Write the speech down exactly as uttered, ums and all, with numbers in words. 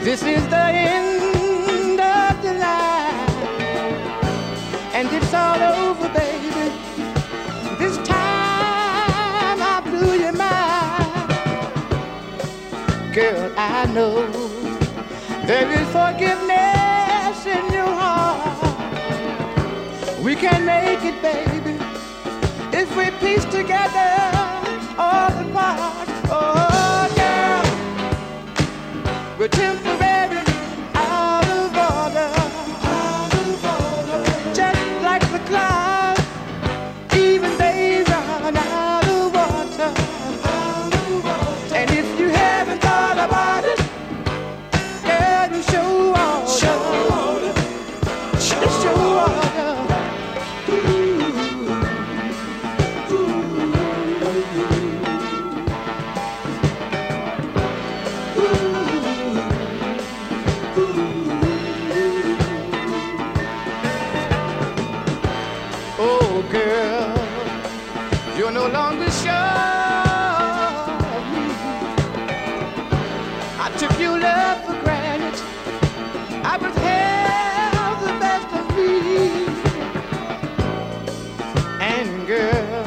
This is the end of the line, and it's all over, baby. This time I blew your mind. Girl, I know there is forgiveness in your heart. We can make it, baby, if we piece together all the parts. Oh, girl, we're temporary.